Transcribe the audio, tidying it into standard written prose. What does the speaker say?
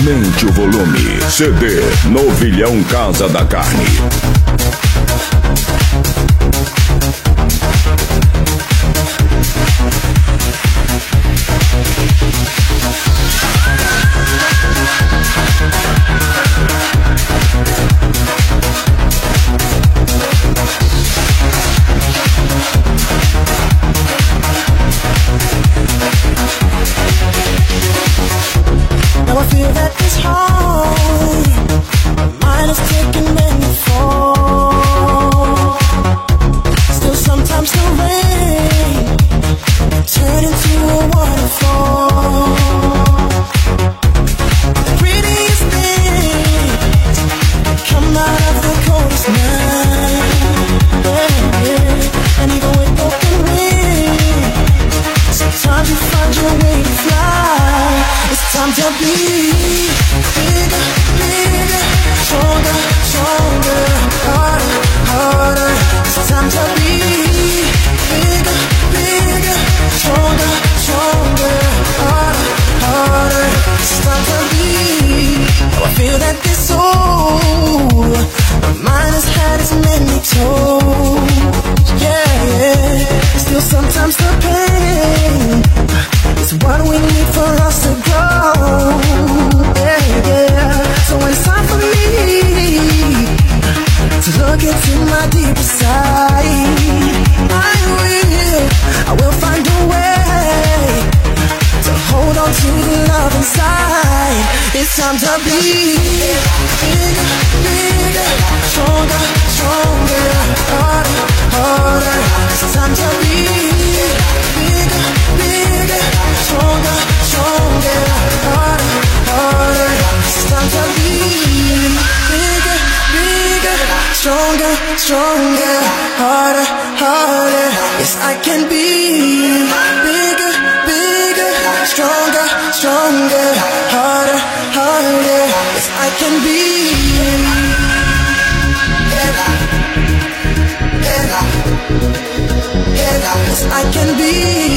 Aumente o volume. CD Novilhão Casa da Carne. Now I feel that this heart, my mind has taken many falls. Still sometimes the rain turn into a waterfall. The prettiest things come out of the coldest night. Yeah, yeah. And even with open wings, sometimes you find your way to fly. It's time to be bigger, bigger, stronger, stronger, harder, harder. It's time to be bigger, bigger, stronger, stronger, harder, harder. It's time to be. Oh, I feel that this soul of mine has had its many toes. Yeah, yeah. Still sometimes the pain is what we need for us to grow. Yeah, yeah. So when it's time for me to look into my deeper side, I will find a way to hold on to the love inside. It's time to be bigger, bigger, stronger, stronger, harder, harder. It's time to be bigger, bigger, stronger, stronger, harder, harder. It's time to be bigger, bigger, stronger, stronger, harder, harder. Yes, I can be bigger, bigger, stronger, stronger, harder, harder. Yes, I can be. Yes, I can be.